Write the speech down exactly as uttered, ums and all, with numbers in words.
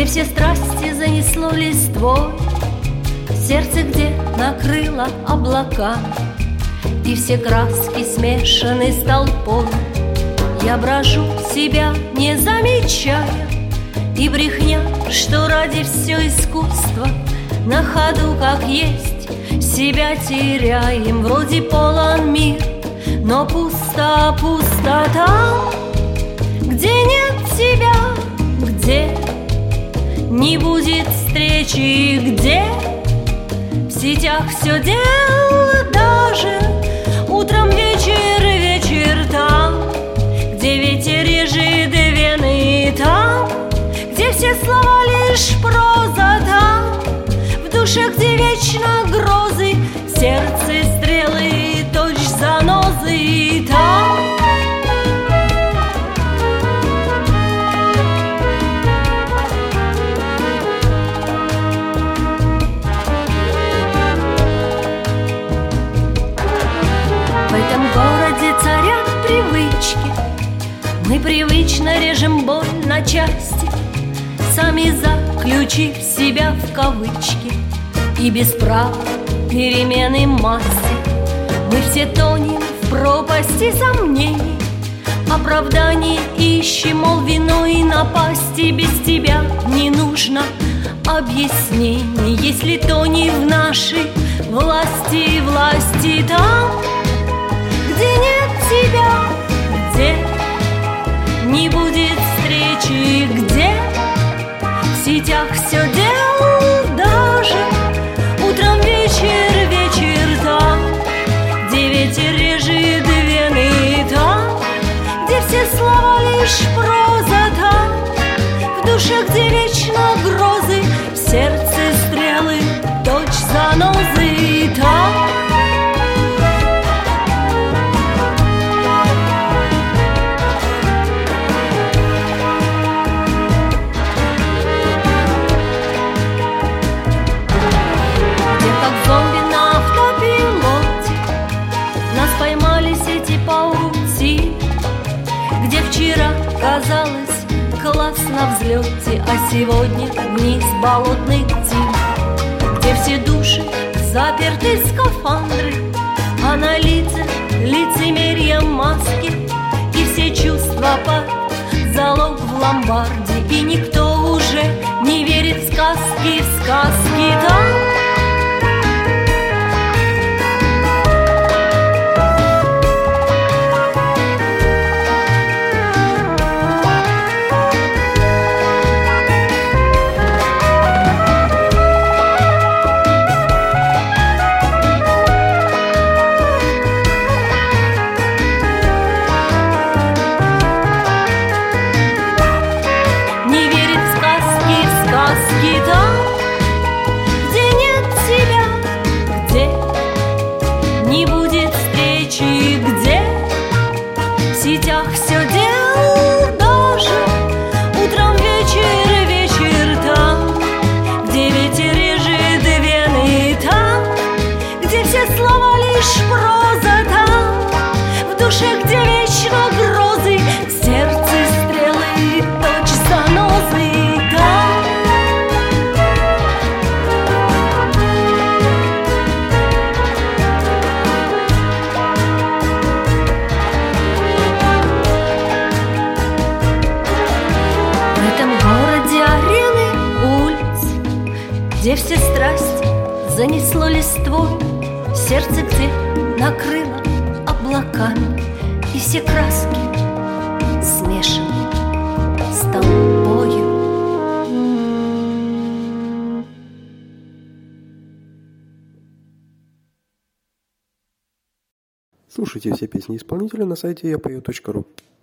где все страсти занесло листвой, сердце, где накрыло облака, и все краски смешаны с толпой. Я брожу, себя не замечая, и брехня, что ради все искусство на ходу, как есть, себя теряем. Вроде полон мир, но пусто, пусто там, где нет тебя, где не будет встречи, где в сетях все дело, даже утром вечер, вечер там, где ветер режет вены, там, где все слова лишь проза, там, в душе, где вечно грозы, в сердце стрелы, точь занозы, там. В этом городе царят привычки, мы привычно режем боль на части, сами заключив себя в кавычки, и без прав перемены массы. Мы все тонем в пропасти сомнений, оправданий ищем, мол, виной напасти. Без тебя не нужно объяснений, если то не в нашей власти, власти там, где нет тебя, где не будет встречи, где в сетях все дело, даже утром вечер, вечер там, где ветер режет вены, там, где все слова лишь проза, там, в душе, где вечно грозы, в сердце стрелы, точь занозы, там. Вчера казалось класс на взлете, а сегодня вниз болотный тим, где все души заперты в скафандры, а на лицах лицемерие маски, и все чувства под залог в ломбарде, и никто уже не верит в сказки, в сказки там. Где все страсти занесло листвой, сердце, где накрыло облаками, и все краски смешаны с толпою. Слушайте все песни исполнителя на сайте я пою точка ру.